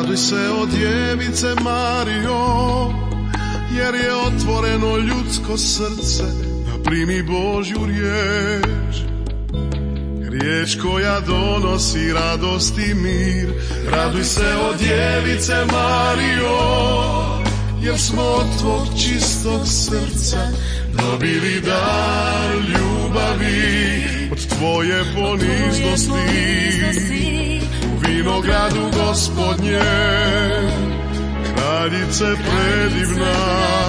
Raduj se o djevice Marijo, jer je otvoreno ljudsko srce da primi Božju riječ. Riječ koja donosi radost i mir. Raduj se o djevice Marijo, jer smo od tvog čistog srca dobili dar ljubavi. Od tvoje poniznosti u vinogradu Gospodnje, kraljice predivna,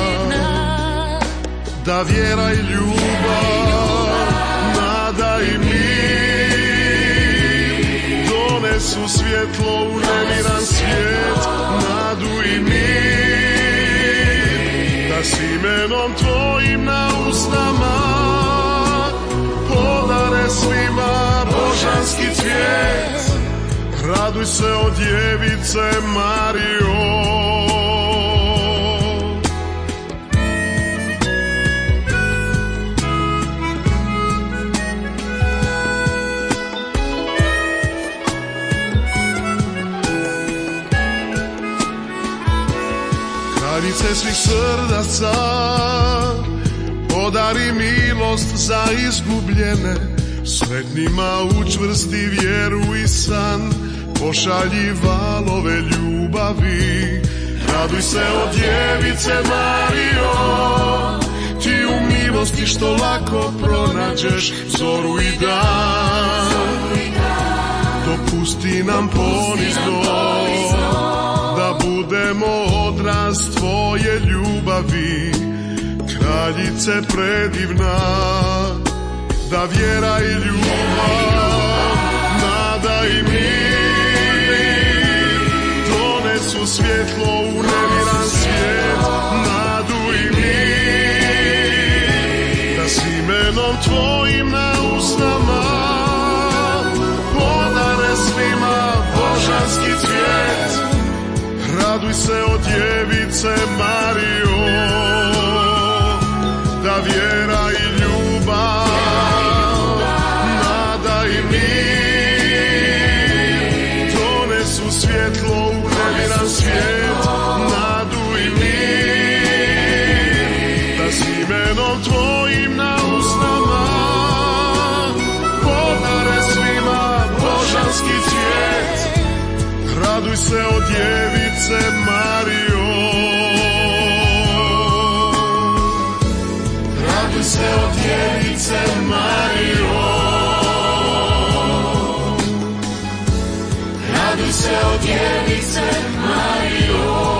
da vjera i ljubav, nada i mir donesu svjetlo u nemiran svijet, nadu i mir, da s imenom tvojim na usnama podare svima božanski cvijet. Raduj se o djevice Marijo. Kraljice svih srdaca, podari milost za izgubljene, sretnima učvrsti vjeru i san, pošalji valove ljubavi. Raduj se o djevice Marijo, ti u milosti što lako pronađeš zoru i dan. Dopusti nam ponizno da budemo odraz tvoje ljubavi, kraljice predivna, da vjera i ljubav, nada i mir donesu svjetlo u nemiran svijet, nadu i mir, da s imenom tvojim na usnama podare svima božanski cvijet. Raduj se o djevice Marijo, da vjera i ljubav, nada i mir donesu svjetlo u nemiran svijet, nadu i mir, da s imenom tvojim na usnama podare svima božanski cvijet. Raduj se o djevice Marijo. Raduj se o djevice Marijo. Raduj se o djevice Marijo.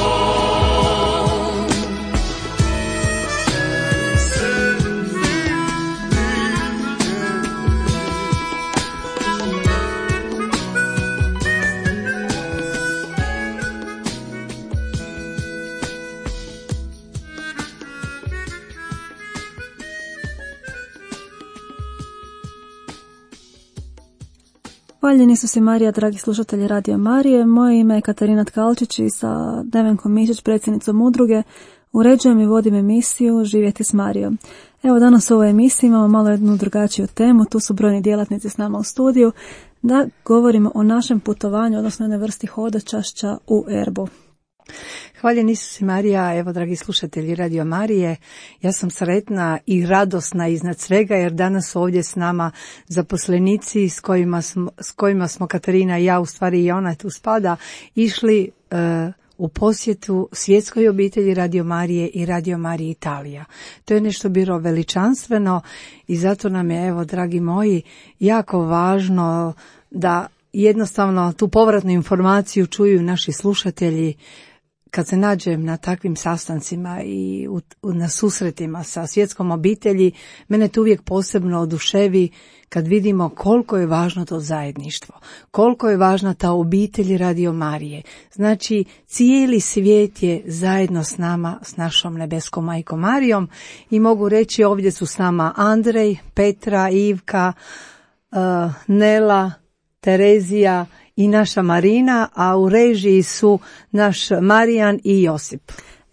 Hvaljeni su si Marija, dragi slušatelji Radio Marije. Moje ime je Katarina Tkalčić i sa Nevenkom Mišić, predsjednicom udruge, uređujem i vodim emisiju Živjeti s Marijom. Evo, danas u ovoj emisiji imamo malo jednu drugačiju temu. Tu su brojni djelatnici s nama u studiju da govorimo o našem putovanju, odnosno jednoj vrsti hodočašća u Erbu. Hvaljen Isus i Marija, evo dragi slušatelji Radio Marije, ja sam sretna i radosna iznad svega jer danas su ovdje s nama zaposlenici s kojima smo Katarina i ja, u stvari i ona tu spada, išli u posjetu svjetskoj obitelji Radio Marije i Radio Marije Italija. To je nešto bilo veličanstveno i zato nam je, evo dragi moji, jako važno da jednostavno tu povratnu informaciju čuju naši slušatelji. Kad se nađem na takvim sastancima i na susretima sa svjetskom obitelji, mene to uvijek posebno oduševi kad vidimo koliko je važno to zajedništvo, koliko je važna ta obitelj Radio Marije. Znači, cijeli svijet je zajedno s nama, s našom nebeskom majkom Marijom i mogu reći ovdje su s nama Andrej, Petra, Ivka, Nela, Terezija i naša Marina, a u režiji su naš Marijan i Josip.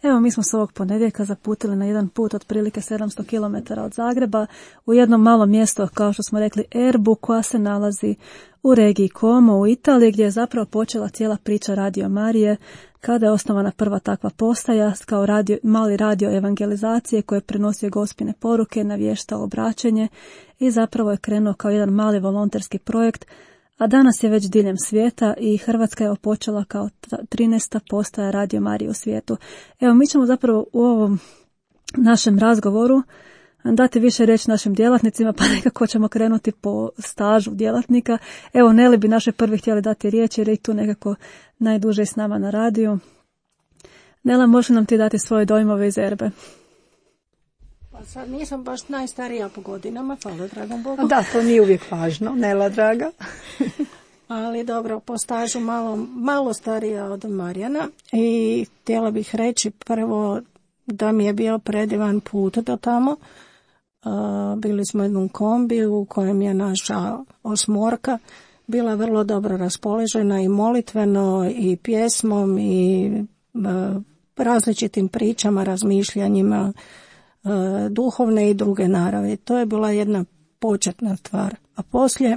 Evo, mi smo se ovog ponedjeljka zaputili na jedan put otprilike 700 km od Zagreba u jedno malo mjesto, kao što smo rekli, Erbu, koja se nalazi u regiji Como u Italiji, gdje je zapravo počela cijela priča Radio Marije, kada je osnovana prva takva postaja kao mali radio evangelizacije koji je prenosio gospine poruke, navještao obraćanje i zapravo je krenuo kao jedan mali volonterski projekt, a danas je već diljem svijeta i Hrvatska je počela kao 13. postaja Radio Marije u svijetu. Evo, mi ćemo zapravo u ovom našem razgovoru dati više reći našim djelatnicima, pa nekako ćemo krenuti po stažu djelatnika. Evo, Neli bi naše prvi htjeli dati riječ jer je tu nekako najduže s nama na radiju. Nela, možeš nam ti dati svoje dojmove iz Erbe? Pa sad nisam baš najstarija po godinama, hvala dragom Bogu. Da, to nije uvijek važno, Nela draga. Ali dobro, po stažu malo starija od Marijana i htjela bih reći prvo da mi je bio predivan put do tamo. Bili smo u jednom kombiju u kojem je naša osmorka bila vrlo dobro raspoložena i molitveno i pjesmom i različitim pričama, razmišljanjima duhovne i druge narave. To je bila jedna početna stvar. A poslije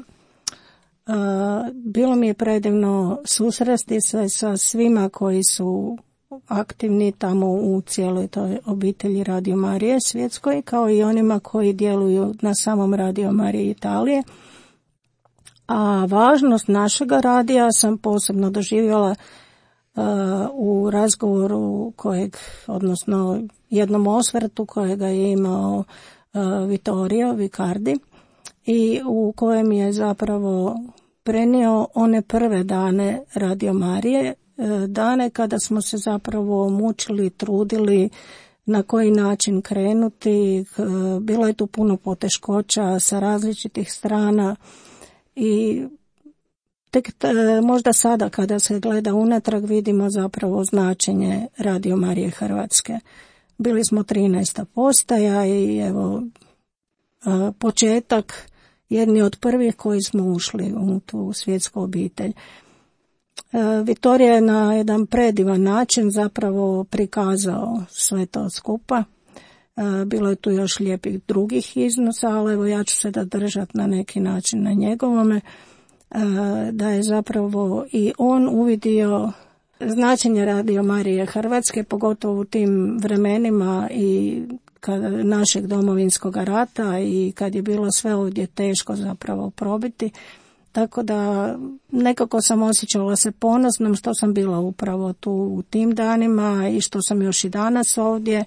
bilo mi je predivno susresti se sa svima koji su aktivni tamo u cijeloj toj obitelji Radio Marije svjetskoj, kao i onima koji djeluju na samom Radio Marije Italije. A važnost našega radija sam posebno doživjela u razgovoru odnosno jednom osvrtu kojega je imao Vittorio Vicardi i u kojem je zapravo prenio one prve dane Radio Marije, dane kada smo se zapravo mučili, trudili na koji način krenuti. Bilo je tu puno poteškoća sa različitih strana i tek možda sada kada se gleda unatrag vidimo zapravo značenje Radio Marije Hrvatske. Bili smo 13. postaja i evo početak, jedni od prvih koji smo ušli u tu svjetsku obitelj. Vittorija je na jedan predivan način zapravo prikazao sve to skupa. Bilo je tu još lijepih drugih iznosa, ali evo ja ću se držati na neki način na njegovome, da je zapravo i on uvidio značenje Radio Marije Hrvatske, pogotovo u tim vremenima i našeg Domovinskog rata i kad je bilo sve ovdje teško zapravo probiti. Tako da nekako sam osjećala se ponosnom što sam bila upravo tu u tim danima i što sam još i danas ovdje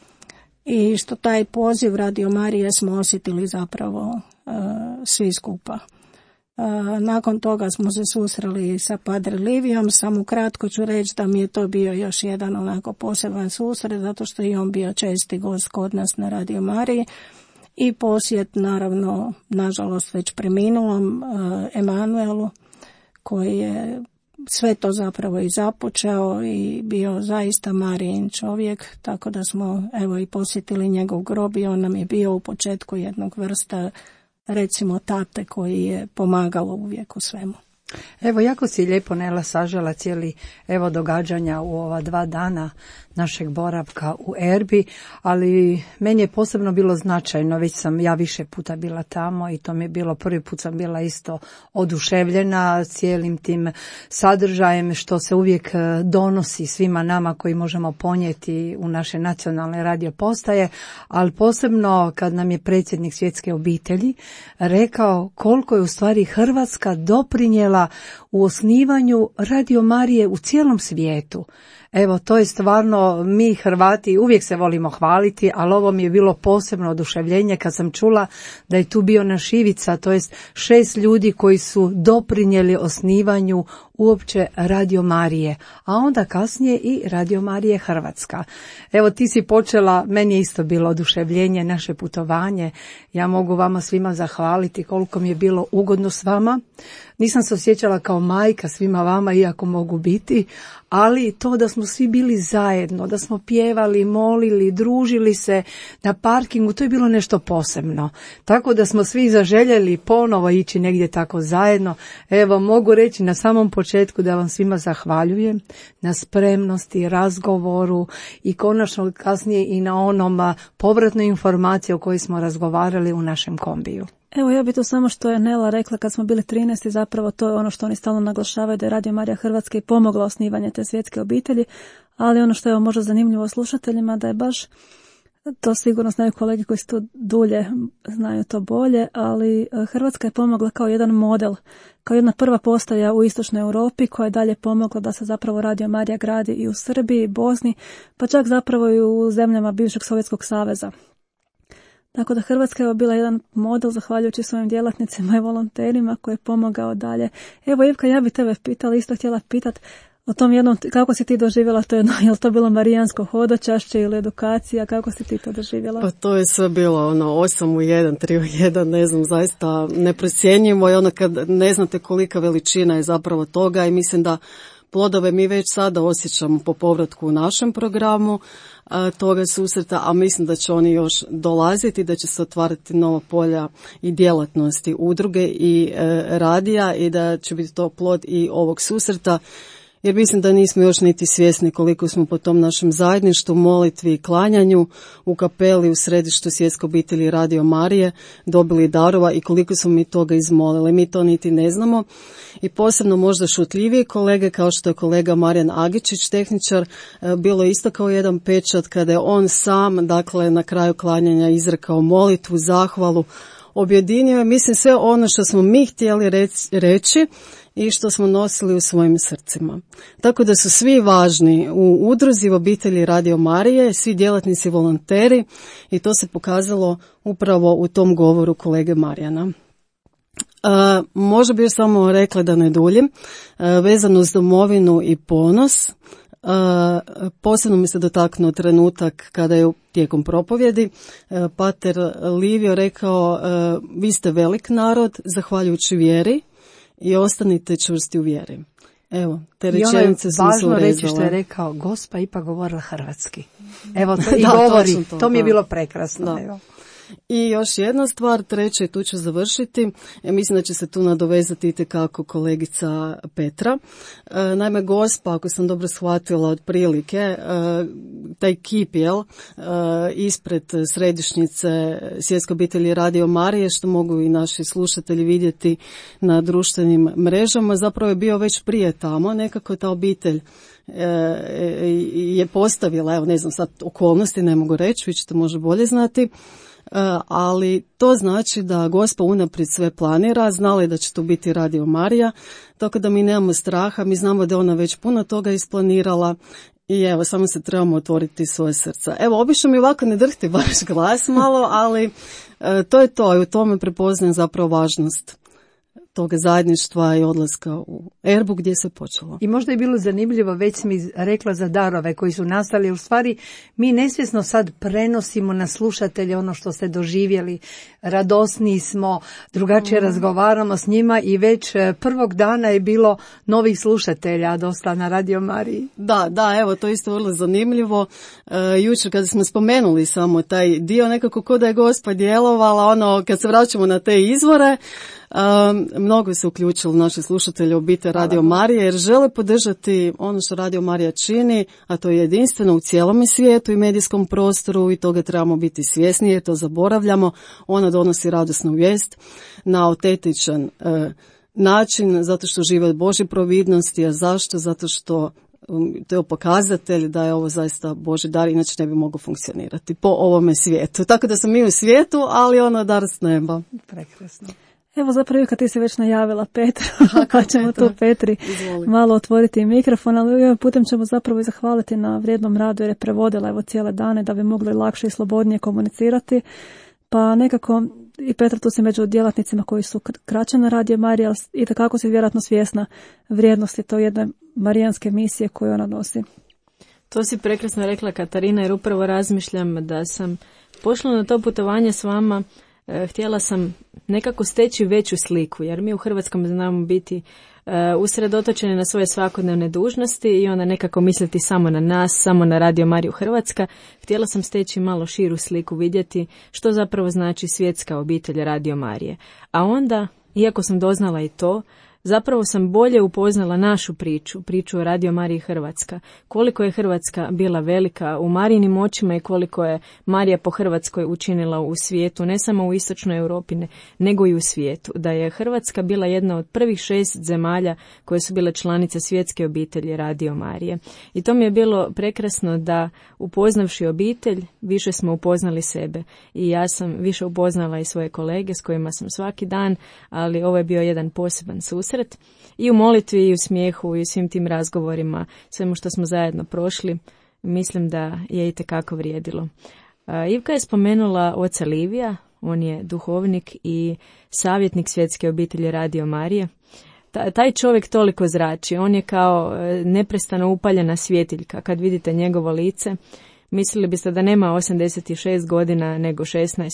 i što taj poziv Radio Marije smo osjetili zapravo svi skupa. Nakon toga smo se susreli sa Padre Livijom, samo kratko ću reći da mi je to bio još jedan onako poseban susret, zato što i on bio česti gost kod nas na Radio Mariji i posjet naravno, nažalost već preminulom Emanuelu, koji je sve to zapravo i započeo i bio zaista Marijin čovjek, tako da smo evo i posjetili njegov grob i on nam je bio u početku jednog vrsta recimo tate koji je pomagalo uvijek u svemu. Evo, jako si lijepo Nela sažela cijeli događanja u ova 2 dana našeg boravka u Erbi, ali meni je posebno bilo značajno, već sam ja više puta bila tamo i to mi je bilo, prvi put sam bila isto oduševljena cijelim tim sadržajem što se uvijek donosi svima nama koji možemo ponijeti u naše nacionalne radio postaje, ali posebno kad nam je predsjednik svjetske obitelji rekao koliko je u stvari Hrvatska doprinijela u osnivanju Radio Marije u cijelom svijetu. Evo, to je stvarno, mi Hrvati uvijek se volimo hvaliti, ali ovo mi je bilo posebno oduševljenje kad sam čula da je tu bio naš Ivica, to jest 6 ljudi koji su doprinijeli osnivanju uopće Radio Marije, a onda kasnije i Radio Marije Hrvatska. Evo, ti si počela, meni je isto bilo oduševljenje, naše putovanje. Ja mogu vama svima zahvaliti koliko mi je bilo ugodno s vama. Nisam se osjećala kao majka svima vama, iako mogu biti, ali to da smo smo svi bili zajedno, da smo pjevali, molili, družili se na parkingu, to je bilo nešto posebno. Tako da smo svi zaželjeli ponovo ići negdje tako zajedno. Evo, mogu reći na samom početku da vam svima zahvaljujem na spremnosti, razgovoru i konačno kasnije i na onom povratnoj informaciji o kojoj smo razgovarali u našem kombiju. Evo, ja bi to samo što je Nela rekla kad smo bili 13, zapravo to je ono što oni stalno naglašavaju, da je Radio Marija Hrvatska i pomogla osnivanje te svjetske obitelji, ali ono što je možda zanimljivo slušateljima da je baš, to sigurno znaju kolege koji su tu dulje, znaju to bolje, ali Hrvatska je pomogla kao jedan model, kao jedna prva postaja u istočnoj Europi koja je dalje pomogla da se zapravo Radio Marija gradi i u Srbiji, Bosni, pa čak zapravo i u zemljama bivšeg Sovjetskog saveza. Tako da Hrvatska je bila jedan model zahvaljujući svojim djelatnicima i volonterima koji je pomogao dalje. Evo Ivka, ja bi tebe pitala, isto htjela pitati o tom jednom, kako si ti doživjela to jedno, je li to bilo marijansko hodočašće ili edukacija, kako si ti to doživjela? Pa to je sve bilo 8 u 1, 3 u 1, ne znam, zaista neprocjenjivo i kad ne znate kolika veličina je zapravo toga i mislim da plodove mi već sada osjećamo po povratku u našem programu toga susreta, a mislim da će oni još dolaziti, da će se otvarati nova polja i djelatnosti udruge i radija i da će biti to plod i ovog susreta. Jer mislim da nismo još niti svjesni koliko smo po tom našem zajedništvu, molitvi i klanjanju u kapeli u središtu svjetske obitelji Radio Marije dobili darova i koliko smo mi toga izmolili. Mi to niti ne znamo. I posebno možda šutljiviji kolege kao što je kolega Marijan Agičić, tehničar, bilo isto kao jedan pečat kada je on sam, dakle, na kraju klanjanja izrekao molitvu, zahvalu, objedinio je, mislim, sve ono što smo mi htjeli reći i što smo nosili u svojim srcima. Tako da su svi važni u udruzi u obitelji Radio Marije, svi djelatnici, volonteri i to se pokazalo upravo u tom govoru kolege Marijana. Možda bih samo rekla da ne duljim, vezano uz domovinu i ponos. Posebno mi se dotaknuo trenutak kada je tijekom propovjedi pater Livio rekao: vi ste velik narod zahvaljujući vjeri i ostanite čvrsti u vjeri. Evo, te rečenice su mi se urezale. I ono je važno reći što je rekao, Gospa ipak govorila hrvatski. Evo, to i govori, to mi je bilo prekrasno. Evo. I još jedna stvar, treća, i tu ću završiti. Mislim da će se tu nadovezati itekako kolegica Petra. Naime, Gospa, ako sam dobro shvatila otprilike, taj kip, ispred središnjice svjetske obitelji Radio Marije, što mogu i naši slušatelji vidjeti na društvenim mrežama, zapravo je bio već prije tamo. Nekako ta obitelj je postavila, evo ne znam sad okolnosti, ne mogu reći, vi ćete možda bolje znati, ali to znači da Gospa unaprijed sve planira, znala je da će tu biti Radio Marija, tako da mi nemamo straha, mi znamo da je ona već puno toga isplanirala i evo, samo se trebamo otvoriti svoje srca. Evo, obično mi ovako ne drhti baš glas malo, ali to je to i u tome prepoznajem zapravo važnost toga zajedništva i odlaska u Erbu gdje se počelo. I možda je bilo zanimljivo, već sam rekla za darove koji su nastali, u stvari mi nesvjesno sad prenosimo na slušatelje ono što ste doživjeli, radosniji smo, drugačije razgovaramo s njima i već prvog dana je bilo novih slušatelja dosta na Radio Mariji. Da, evo, to je isto vrlo zanimljivo. Jučer kada smo spomenuli samo taj dio, nekako ko da je Gospa djelovala, kad se vraćamo na te izvore, mnogo se uključilo naše slušatelje obitelj Radio Marije jer žele podržati ono što Radio Marija čini, a to je jedinstveno u cijelom svijetu i medijskom prostoru i toga trebamo biti svjesni jer to zaboravljamo. Ona donosi radosnu vijest na autentičan način zato što žive od Božje providnosti. A zašto? Zato što to je pokazatelj da je ovo zaista Božji dar, inače ne bi mogao funkcionirati po ovome svijetu. Tako da smo mi u svijetu, ali ono dar s neba. Prekrasno. Evo zapravo kad ti si već najavila Petru, pa ćemo tu Petri malo otvoriti mikrofon, ali ovim putem ćemo zapravo i zahvaliti na vrijednom radu jer je prevodila evo cijele dane da bi mogli lakše i slobodnije komunicirati. Pa nekako i Petra tu si među djelatnicima koji su kraće na Radio Mariji, ali i takako si vjerojatno svjesna vrijednosti to jedne marijanske misije koju ona nosi. To si prekrasno rekla, Katarina, jer upravo razmišljam da sam pošla na to putovanje s vama. Htjela sam nekako steći veću sliku, jer mi u Hrvatskom znamo biti usredotočeni na svoje svakodnevne dužnosti i onda nekako misliti samo na nas, samo na Radio Mariju Hrvatska. Htjela sam steći malo širu sliku, vidjeti što zapravo znači svjetska obitelj Radio Marije. A onda, iako sam doznala i to, zapravo sam bolje upoznala našu priču o Radio Mariji Hrvatska. Koliko je Hrvatska bila velika u Marijinim očima i koliko je Marija po Hrvatskoj učinila u svijetu, ne samo u istočnoj Europi, nego i u svijetu. Da je Hrvatska bila jedna od prvih 6 zemalja koje su bile članice svjetske obitelji Radio Marije. I to mi je bilo prekrasno da upoznavši obitelj, više smo upoznali sebe. I ja sam više upoznala i svoje kolege s kojima sam svaki dan, ali ovo je bio jedan poseban susret. I u molitvi i u smijehu i u svim tim razgovorima, svemu što smo zajedno prošli, mislim da je itekako vrijedilo. Ivka je spomenula oca Livija, on je duhovnik i savjetnik svjetske obitelji Radio Marije. Taj čovjek toliko zrači, on je kao neprestano upaljena svjetiljka. Kad vidite njegovo lice, mislili biste da nema 86 godina nego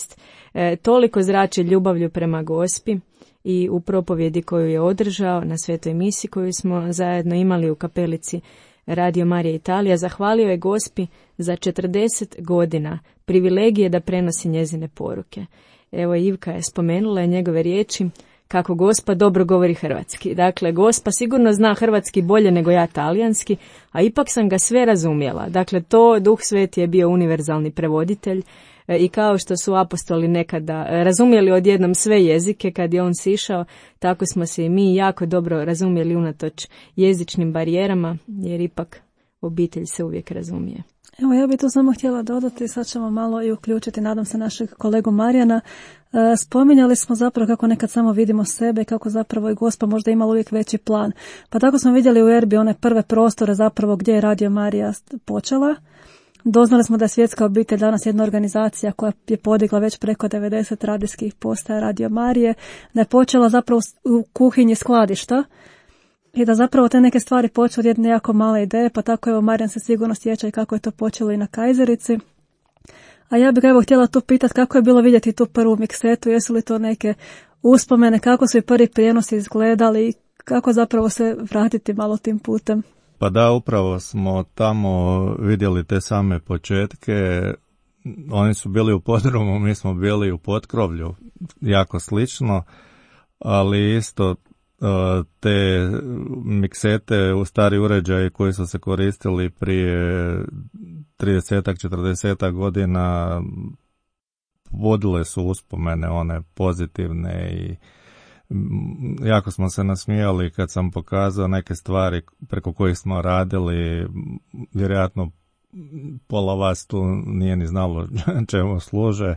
16. Toliko zrači ljubavlju prema Gospi i u propovjedi koju je održao na svetoj misi koju smo zajedno imali u kapelici Radio Marija Italija, zahvalio je Gospi za 40 godina privilegije da prenosi njezine poruke. Evo, Ivka je spomenula njegove riječi kako Gospa dobro govori hrvatski. Dakle, Gospa sigurno zna hrvatski bolje nego ja talijanski, a ipak sam ga sve razumjela. Dakle, to Duh Sveti je bio univerzalni prevoditelj i kao što su apostoli nekada razumjeli odjednom sve jezike kad je on sišao, tako smo se i mi jako dobro razumjeli unatoč jezičnim barijerama, jer ipak obitelj se uvijek razumije. Evo, ja bih tu samo htjela dodati, sad ćemo malo i uključiti, nadam se, našeg kolegu Marijana. Spominjali smo zapravo kako nekad samo vidimo sebe, kako zapravo i Gospa možda imala uvijek veći plan. Pa tako smo vidjeli u Erbi one prve prostore zapravo gdje je Radio Marija počela. Doznali smo da je svjetska obitelj danas jedna organizacija koja je podigla već preko 90 radijskih postaja Radio Marije, da je počela zapravo u kuhinji skladišta i da zapravo te neke stvari počeo od jedne jako male ideje, pa tako evo Marijan se sigurno sjeća i kako je to počelo i na Kajzerici. A ja bih evo htjela tu pitati kako je bilo vidjeti tu prvu miksetu, jesu li to neke uspomene, kako su i prvi prijenosi izgledali i kako zapravo se vratiti malo tim putem. Pa da, upravo smo tamo vidjeli te same početke. Oni su bili u podrumu, mi smo bili u potkrovlju, jako slično, ali isto te miksete u stari uređaji koji su se koristili prije 30-40 godina vodile su uspomene, one pozitivne, i jako smo se nasmijali kad sam pokazao neke stvari preko kojih smo radili. Vjerojatno pola vas tu nije ni znalo čemu služe,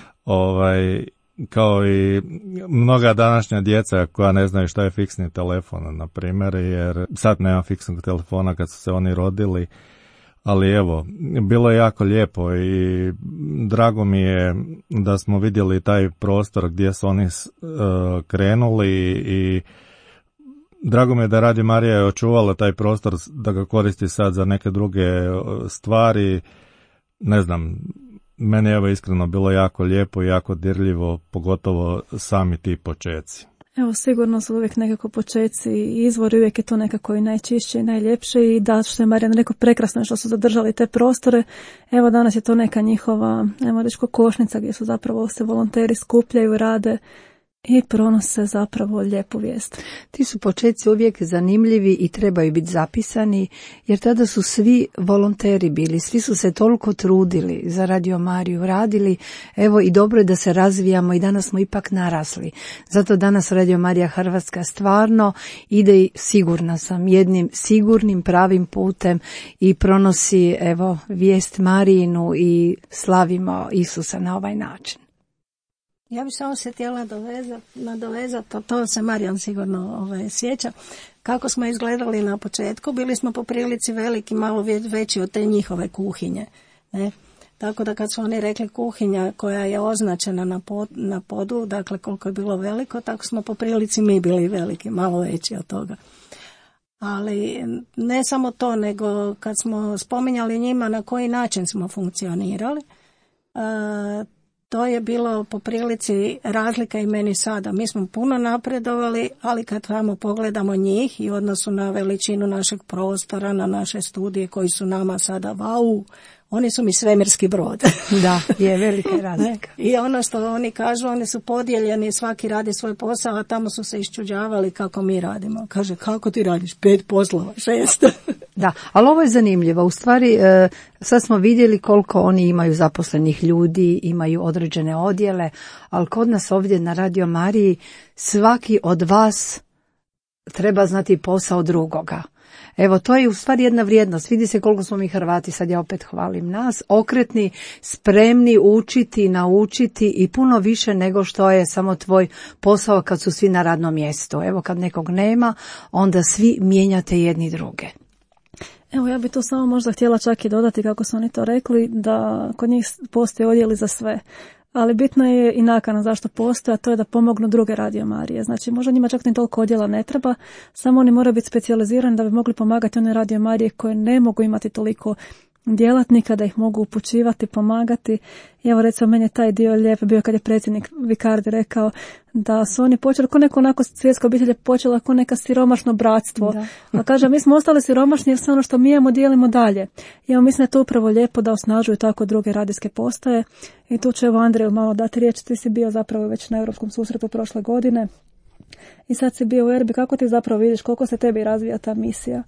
kao i mnoga današnja djeca koja ne znaju šta je fiksni telefon, na primjer, jer sad nema fiksnog telefona kad su se oni rodili. Ali evo, bilo je jako lijepo i drago mi je da smo vidjeli taj prostor gdje su oni krenuli, i drago mi je da Radio Marija je očuvala taj prostor da ga koristi sad za neke druge stvari. Ne znam, meni je evo iskreno bilo jako lijepo i jako dirljivo, pogotovo sami ti počeci. Evo, sigurno su uvijek nekako počeci i izvori, uvijek je to nekako i najčišće i najljepše, i da, što je Marijan rekao, prekrasno što su zadržali te prostore. Evo, danas je to neka njihova, ajmo reći, košnica gdje su zapravo se volonteri skupljaju, rade i pronose zapravo lijepu vijest. Ti su početci uvijek zanimljivi i trebaju biti zapisani, jer tada su svi volonteri bili, svi su se toliko trudili za Radio Mariju, radili, evo, i dobro je da se razvijamo i danas smo ipak narasli. Zato danas Radio Marija Hrvatska stvarno ide, sigurna sam, jednim sigurnim pravim putem i pronosi, evo, vijest Marijinu i slavimo Isusa na ovaj način. Ja bih samo se htjela nadovezati, to se Marijan sigurno sjeća, kako smo izgledali na početku. Bili smo po prilici veliki, malo veći od te njihove kuhinje. Ne? Tako da kad su oni rekli kuhinja koja je označena na podu, dakle koliko je bilo veliko, tako smo po prilici mi bili veliki, malo veći od toga. Ali ne samo to, nego kad smo spominjali njima na koji način smo funkcionirali, to je bilo po prilici razlika i meni sada. Mi smo puno napredovali, ali kad tamo pogledamo njih i odnosu na veličinu našeg prostora, na naše studije koji su nama sada vau, oni su mi svemirski brod. Da, je velika razlika. I ono što oni kažu, oni su podijeljeni, svaki radi svoj posao, a tamo su se iščuđavali kako mi radimo. Kaže, kako ti radiš? 5 poslova, 6. Da, ali ovo je zanimljivo. U stvari, sad smo vidjeli koliko oni imaju zaposlenih ljudi, imaju određene odjele, ali kod nas ovdje na Radio Mariji svaki od vas treba znati posao drugoga. Evo, to je u stvari jedna vrijednost. Vidi se koliko smo mi Hrvati, sad ja opet hvalim nas, okretni, spremni učiti, naučiti i puno više nego što je samo tvoj posao kad su svi na radnom mjestu. Evo, kad nekog nema, onda svi mijenjate jedni druge. Evo, ja bih tu samo možda htjela čak i dodati, kako su oni to rekli, da kod njih postoje odjeli za sve. Ali bitno je i nakana zašto postoje, a to je da pomognu druge Radio Marije. Znači, možda njima čak ni toliko odjela ne treba, samo oni moraju biti specijalizirani da bi mogli pomagati one Radio Marije koje ne mogu imati toliko djelatnika, da ih mogu upućivati, pomagati. I evo, recimo, meni je taj dio lijep bio kad je predsjednik Vikardi rekao da su oni počeli, ko neko onako svjetska obitelj je počela ko neka siromašno bratstvo. Da. A kaže, mi smo ostali siromašni jer sve ono što mi imamo dijelimo dalje. I evo, mislim da je to upravo lijepo da osnažuju tako druge radijske postaje. I tu ću evo Andreju malo dati riječ, ti si bio zapravo već na Europskom susretu prošle godine. I sad si bio u Erbi, kako ti zapravo vidiš, koliko se tebi razvija ta misija?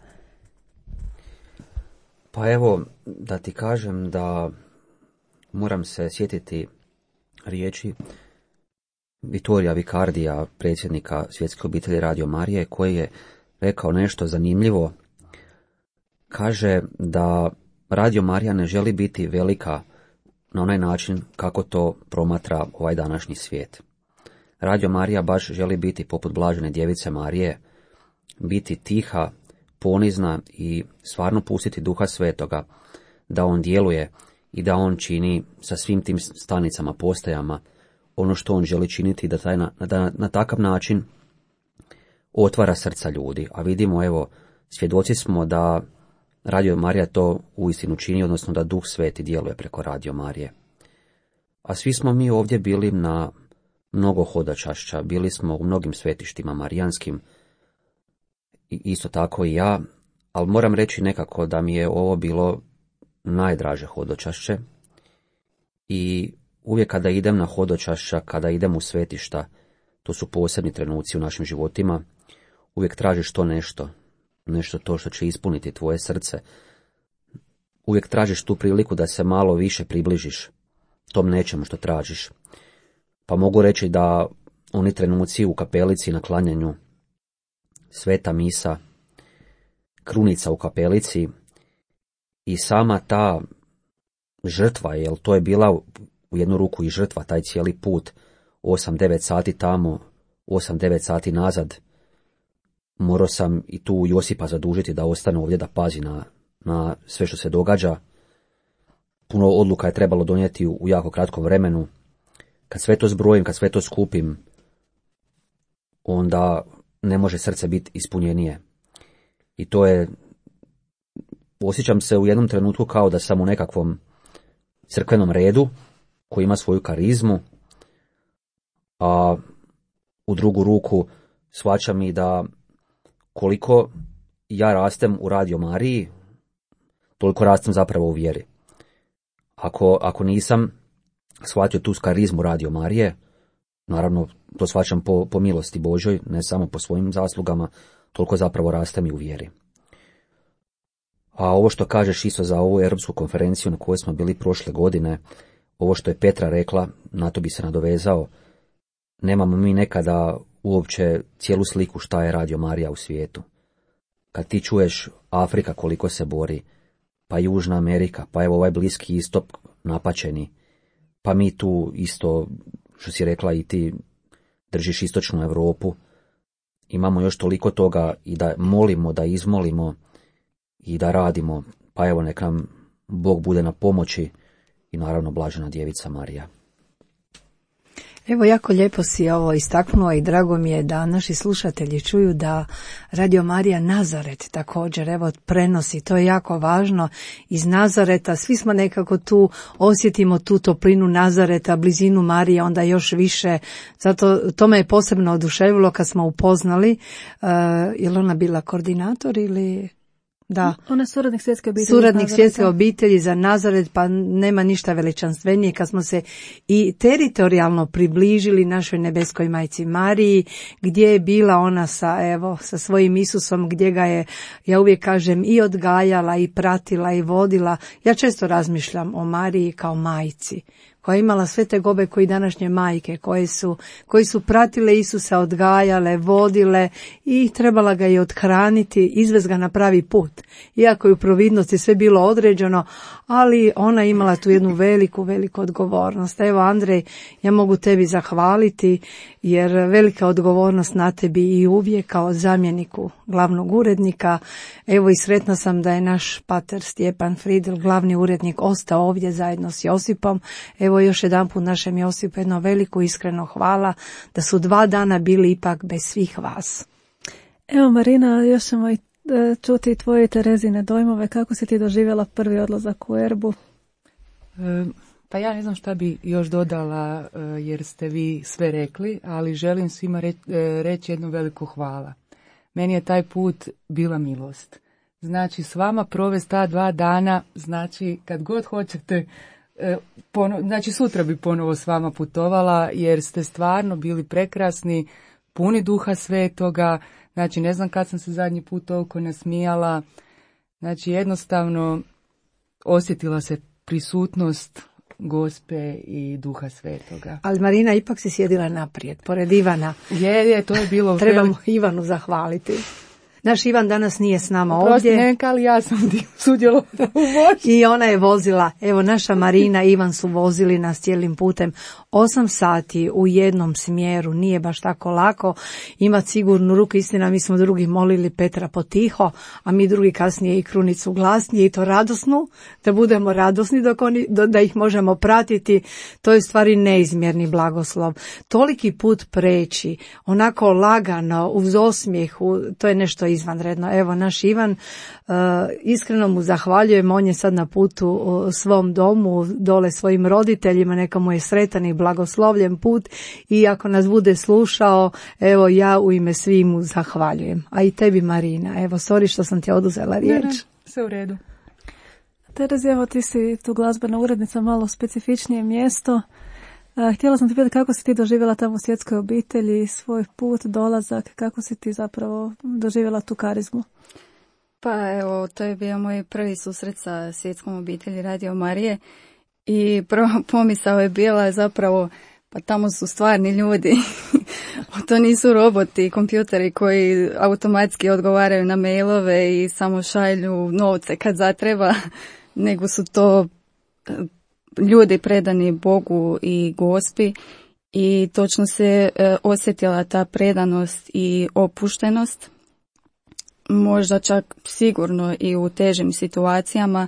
Pa evo, da ti kažem da moram se sjetiti riječi Vittorija Vicardija, predsjednika Svjetske obitelji Radio Marije, koji je rekao nešto zanimljivo. Kaže da Radio Marija ne želi biti velika na onaj način kako to promatra ovaj današnji svijet. Radio Marija baš želi biti poput Blažene djevice Marije, biti tiha, ponizna i stvarno pustiti Duha Svetoga da on djeluje i da on čini sa svim tim stanicama, postajama ono što on želi činiti, da na takav način otvara srca ljudi. A vidimo, evo, svjedoci smo da Radio Marija to uistinu čini, odnosno da Duh Sveti djeluje preko Radio Marije. A svi smo mi ovdje bili na mnogo hodočašća, bili smo u mnogim svetištima marijanskim, isto tako i ja, ali moram reći nekako da mi je ovo bilo najdraže hodočašće i uvijek kada idem na hodočašća, kada idem u svetišta, to su posebni trenuci u našim životima, uvijek tražiš to nešto to što će ispuniti tvoje srce, uvijek tražiš tu priliku da se malo više približiš tom nečemu što tražiš. Pa mogu reći da oni trenuci u kapelici na klanjanju, sveta misa, krunica u kapelici i sama ta žrtva, jer to je bila u jednu ruku i žrtva, taj cijeli put, 8-9 sati tamo, 8-9 sati nazad. Morao sam i tu Josipa zadužiti da ostane ovdje da pazi na sve što se događa. Puno odluka je trebalo donijeti u jako kratkom vremenu. Kad sve to zbrojim, kad sve to skupim, onda ne može srce biti ispunjenije. I to je, osjećam se u jednom trenutku kao da sam u nekakvom crkvenom redu koji ima svoju karizmu, a u drugu ruku shvaćam i da koliko ja rastem u Radio Mariji, toliko rastem zapravo u vjeri. Ako nisam shvatio tu karizmu Radio Marije, naravno to shvaćam po milosti Božoj, ne samo po svojim zaslugama, toliko zapravo rastem i u vjeri. A ovo što kažeš isto za ovu europsku konferenciju na kojoj smo bili prošle godine, ovo što je Petra rekla, na to bi se nadovezao, nemamo mi nekada uopće cijelu sliku šta je Radio Marija u svijetu. Kad ti čuješ Afrika koliko se bori, pa Južna Amerika, pa evo ovaj Bliski istok napačeni, pa mi tu isto, što si rekla i ti, držiš istočnu Europu, imamo još toliko toga i da molimo, da izmolimo i da radimo, pa evo nek nam Bog bude na pomoći i naravno Blažena djevica Marija. Evo, jako lijepo si ovo istaknuo i drago mi je da naši slušatelji čuju da Radio Marija Nazaret također evo prenosi, to je jako važno, iz Nazareta, svi smo nekako tu, osjetimo tu toplinu Nazareta, blizinu Marije, onda još više, zato to me je posebno oduševilo kad smo upoznali, je li ona bila koordinator ili... Da. Ona je suradnik svjetske obitelji. Suradnik svjetske obitelji za Nazaret, pa nema ništa veličanstvenije kad smo se i teritorijalno približili našoj nebeskoj majci Mariji, gdje je bila ona sa svojim Isusom, gdje ga je, ja uvijek kažem, i odgajala i pratila i vodila. Ja često razmišljam o Mariji kao majci, koja je imala sve te gobe koji današnje majke, koji su pratile Isusa, odgajale, vodile i trebala ga i othraniti, izvest ga na pravi put. Iako je u providnosti sve bilo određeno, ali ona je imala tu jednu veliku odgovornost. Evo, Andrej, ja mogu tebi zahvaliti jer velika odgovornost na tebi i uvijek kao zamjeniku glavnog urednika. Evo, i sretna sam da je naš pater Stjepan Fridl, glavni urednik, ostao ovdje zajedno s Josipom. Evo, još jedanput našem Josipu jedno veliko iskreno hvala da su 2 dana bili ipak bez svih vas. Evo, Marina, još ćemo i čuti tvoje Terezine dojmove. Kako si ti doživjela prvi odlazak u Erbu? Pa ja ne znam šta bi još dodala jer ste vi sve rekli, ali želim svima reći jedno veliko hvala. Meni je taj put bila milost. Znači, s vama provesti ta 2 dana, znači kad god hoćete, znači sutra bi ponovo s vama putovala jer ste stvarno bili prekrasni, puni Duha Svetoga. Znači, ne znam kad sam se zadnji put toliko nasmijala. Znači, jednostavno osjetila se prisutnost Gospe i Duha Svetoga. Ali Marina, ipak si sjedila naprijed, pored Ivana. Je, to je bilo... Trebamo Ivanu zahvaliti. Naš Ivan danas nije s nama ovdje. Neka, ali ja sam sudjelovala u vožnji. I ona je vozila, evo naša Marina i Ivan su vozili nas cijelim putem 8 sati u jednom smjeru, nije baš tako lako imati sigurnu ruku, istina mi smo drugi molili Petra potiho, a mi drugi kasnije i krunicu glasnije i to radosnu, da budemo radosni da ih možemo pratiti, to je stvari neizmjerni blagoslov. Toliki put preći, onako lagano, uz osmijehu, to je nešto izvanredno. Evo naš Ivan, iskreno mu zahvaljujem, on je sad na putu svom domu, dole svojim roditeljima, neka mu je sretan i blagoslovljen put i ako nas bude slušao, evo ja u ime svih mu zahvaljujem. A i tebi Marina, evo sorry što sam ti oduzela riječ. Ne, sve u redu. Terezi, evo ti si tu glazbena urednica, malo specifičnije mjesto. Htjela sam ti pitati kako si ti doživjela tamo u svjetskoj obitelji, svoj put, dolazak, kako si ti zapravo doživjela tu karizmu? Pa evo, to je bio moj prvi susret sa svjetskom obitelji Radio Marije i prva pomisao je bila zapravo, pa tamo su stvarni ljudi, to nisu roboti, kompjuteri koji automatski odgovaraju na mailove i samo šalju novce kad zatreba, nego su to ljudi predani Bogu i Gospi i točno se osjetila ta predanost i opuštenost, možda čak sigurno i u težim situacijama,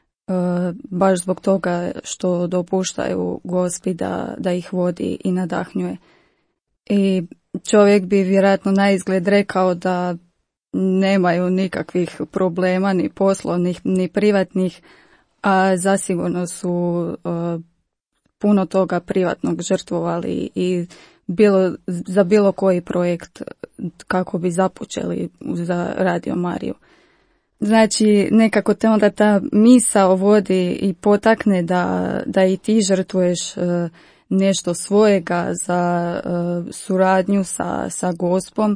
baš zbog toga što dopuštaju Gospi da ih vodi i nadahnjuje. I čovjek bi vjerojatno na izgled rekao da nemaju nikakvih problema, ni poslovnih, ni privatnih, a zasigurno su puno toga privatnog žrtvovali i za bilo koji projekt kako bi započeli za Radio Mariju. Znači, nekako te onda ta misao vodi i potakne da i ti žrtvuješ nešto svojega za suradnju sa Gospom,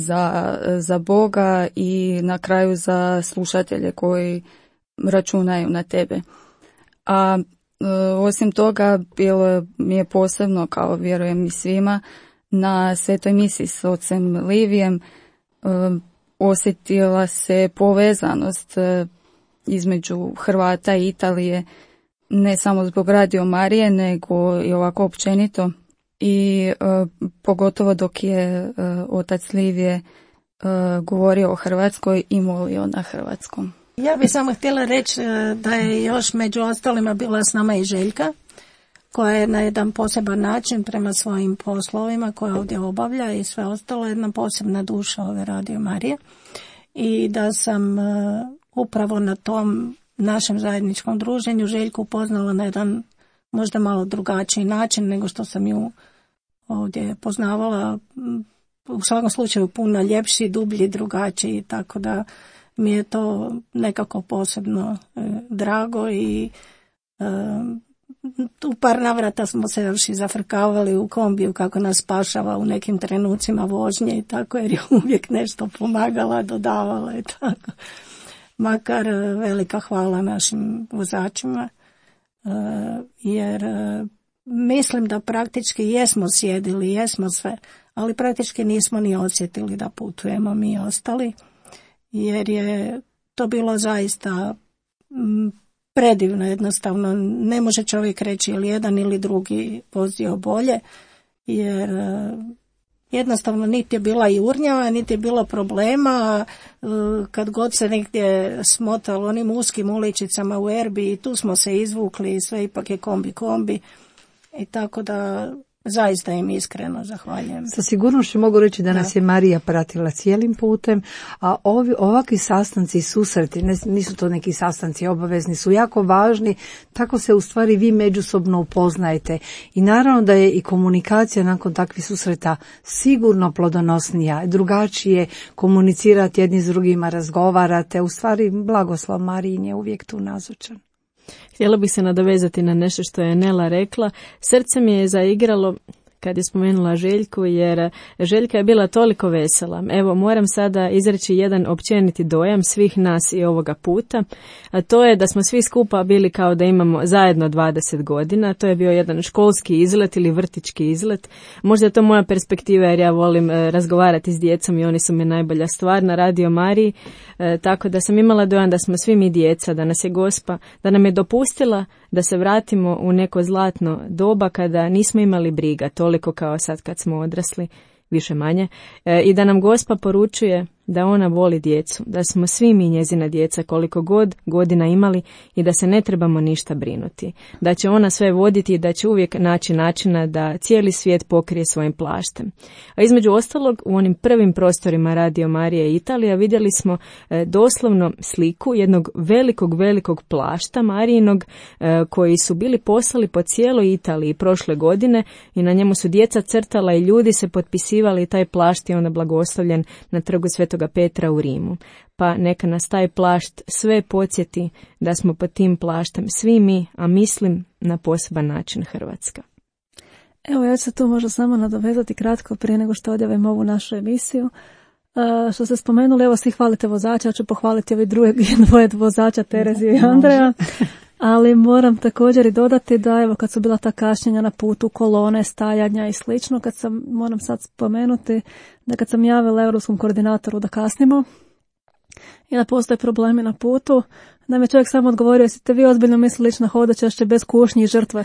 za Boga i na kraju za slušatelje koji računaju na tebe. A osim toga, bilo mi je posebno, kao vjerujem i svima, na svetoj misi s ocem Livijem osjetila se povezanost između Hrvata i Italije, ne samo zbog Radio Marije, nego i ovako općenito. I pogotovo dok je otac Livije govorio o Hrvatskoj i molio na hrvatskom. Ja bih samo htjela reći da je još među ostalima bila s nama i Željka, koja je na jedan poseban način prema svojim poslovima koje ovdje obavlja i sve ostalo jedna posebna duša ove Radio Marije. I da sam upravo na tom našem zajedničkom druženju Željku upoznala na jedan možda malo drugačiji način nego što sam ju ovdje poznavala. U svakom slučaju puno ljepši, dublji, drugačiji, tako da mi je to nekako posebno drago i u par navrata smo se još i zafrkavali u kombiju kako nas spašava u nekim trenucima vožnje i tako, jer je uvijek nešto pomagala, dodavala i tako. Makar velika hvala našim vozačima, jer mislim da praktički jesmo sjedili, jesmo sve, ali praktički nismo ni osjetili da putujemo mi ostali, jer je to bilo zaista predivno, jednostavno ne može čovjek reći ili jedan ili drugi vozio bolje, jer jednostavno niti je bila jurnjava, niti je bilo problema. Kad god se negdje smotalo onim uskim uličicama u Erbi, tu smo se izvukli i sve ipak je kombi. I tako da zaista im iskreno zahvaljujem. Sa sigurnošću mogu reći da nas je Marija pratila cijelim putem, a ovakvi sastanci i susreti, nisu to neki sastanci obavezni, su jako važni, tako se u stvari vi međusobno upoznajete. I naravno da je i komunikacija nakon takvih susreta sigurno plodonosnija, drugačije komunicirati jedni s drugima, razgovarate, u stvari blagoslov Marijin je uvijek tu nazočan. Htjela bih se nadovezati na nešto što je Nela rekla. Srce mi je zaigralo kad je spomenula Željku, jer Željka je bila toliko vesela. Evo, moram sada izreći jedan općeniti dojam svih nas i ovoga puta, a to je da smo svi skupa bili kao da imamo zajedno 20 godina. To je bio jedan školski izlet ili vrtićki izlet. Možda je to moja perspektiva, jer ja volim razgovarati s djecom i oni su mi najbolja stvar na Radio Mariji, tako da sam imala dojam da smo svi mi djeca, da nas je Gospa, da nam je dopustila da se vratimo u neko zlatno doba kada nismo imali briga, toliko kao sad kad smo odrasli, više manje, i da nam Gospa poručuje da ona voli djecu, da smo svi mi njezina djeca koliko god godina imali i da se ne trebamo ništa brinuti, da će ona sve voditi i da će uvijek naći načina da cijeli svijet pokrije svojim plaštem. A između ostalog, u onim prvim prostorima Radio Marije Italija vidjeli smo doslovno sliku jednog velikog plašta Marijinog koji su bili poslali po cijeloj Italiji prošle godine i na njemu su djeca crtala i ljudi se potpisivali i taj plašt je onda blagoslovljen na trgu Svetoga Petra u Rimu. Pa neka nas taj plašt sve podsjeti da smo pod tim plaštem svi mi, a mislim na poseban način Hrvatska. Evo, ja ću se tu možda samo nadovezati kratko prije nego što odjavim ovu našu emisiju. Što ste spomenuli, evo svi hvalite vozača, ja ću pohvaliti ovi dvoje vozača, Tereziju i Andreja. Ali moram također i dodati da evo kad su bila ta kašnjenja na putu, kolone, stajanja i slično, moram sad spomenuti da kad sam javila europskom koordinatoru da kasnimo i da postoje problemi na putu, da mi je čovjek samo odgovorio, jeste vi ozbiljno mislili ići na hodočašće bez kušnji i žrtve?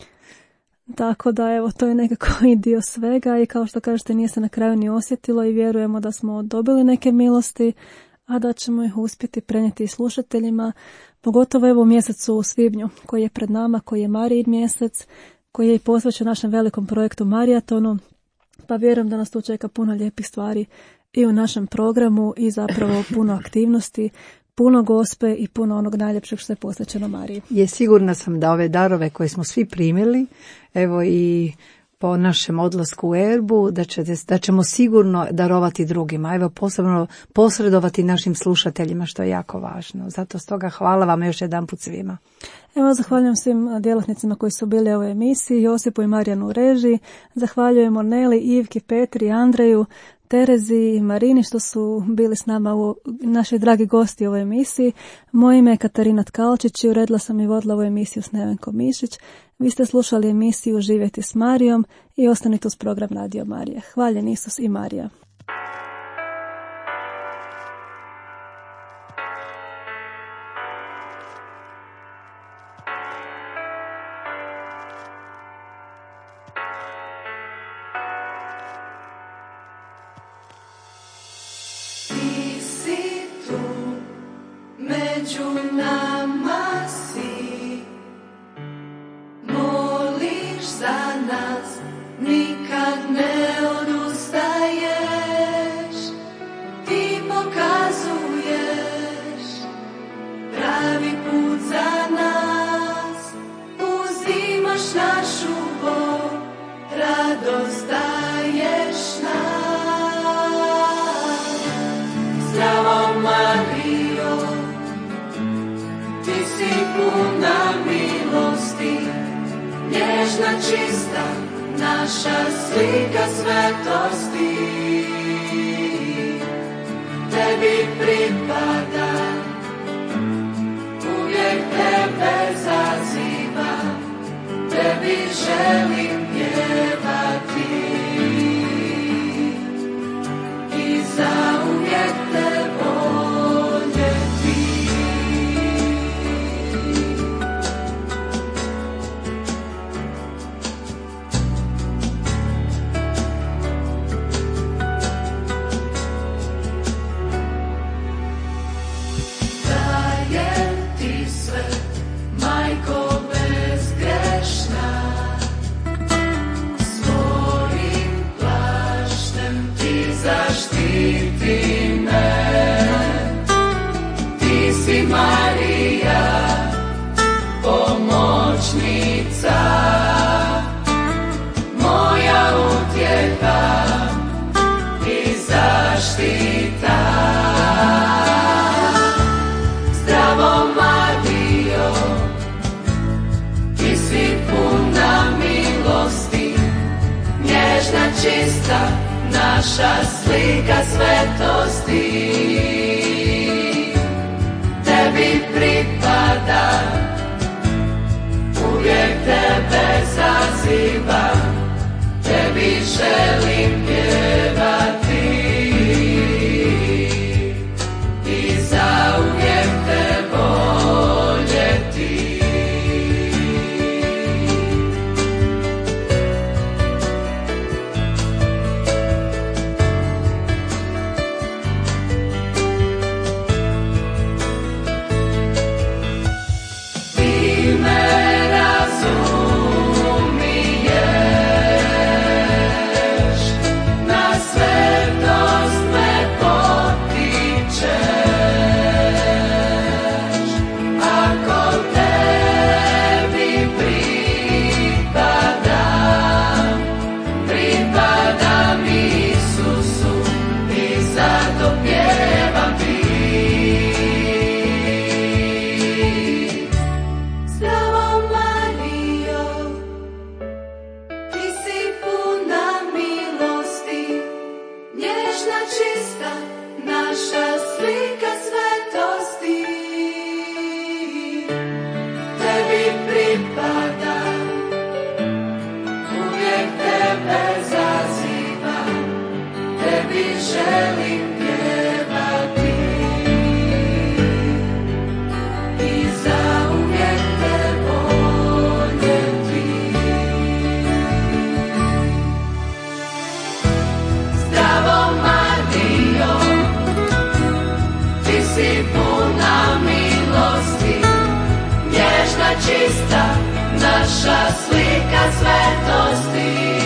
Tako da evo, to je nekako i dio svega i kao što kažete nije se na kraju ni osjetilo i vjerujemo da smo dobili neke milosti, a da ćemo ih uspjeti prenijeti i slušateljima, pogotovo evo u mjesecu svibnju koji je pred nama, koji je Marijin mjesec, koji je i posvećen našem velikom projektu Marijatonu, pa vjerujem da nas tu čeka puno lijepih stvari i u našem programu i zapravo puno aktivnosti, puno Gospe i puno onog najljepšeg što je posvećeno Mariji. Sigurna sam da ove darove koje smo svi primili, evo i po našem odlasku u Erbu, da ćemo sigurno darovati drugima, evo posebno posredovati našim slušateljima, što je jako važno. Zato stoga hvala vam još jedanput svima. Evo, zahvaljujem svim djelatnicima koji su bili u ovoj emisiji, Josipu i Marijanu u režiji, zahvaljujemo Neli, Ivki, Petri, Andreju, Terezi i Marini što su bili s nama naši dragi gosti u ovoj emisiji. Moje ime je Katarina Tkalčić i uredila sam i vodila ovu emisiju s Nevenkom Mišić. Vi ste slušali emisiju Živjeti s Marijom i ostanite uz program Radio Marije. Hvaljen Isus i Marija. Među nama si, molim radost daješ nam. Zdravo Marijo, ti si puna milosti, nježna čista, naša slika svetosti. Tebi pripada, uvijek tebe zazivam, tebi želim pjevati i zauvijek te voljeti. Dajem ti sve, Majko bezgrešna, svojim plaštem ti zaštiti me. Ti si Marija, pomoćnica, moja utjeha i zaštita. Zdravo Marijo, ti si puna milosti, nježna čista, naša slika svetosti. Tebi pripada, uvijek tebe zazivam, tebi želim pjevati i zauvijek te voljeti. Ti me razumiješ, na svetost me potičeš. Ako tebi pripadam Isusu i zato pjevam ti. Zdravo Marijo, ti si puna milosti, nježna čista, naša slika svetosti. Tebi pripada, uvijek tebe zazivam, tebi želim pjevati i zauvijek te voljeti. Zdravo Marijo, ti si puna milosti, nježna čista, naša slika svetosti.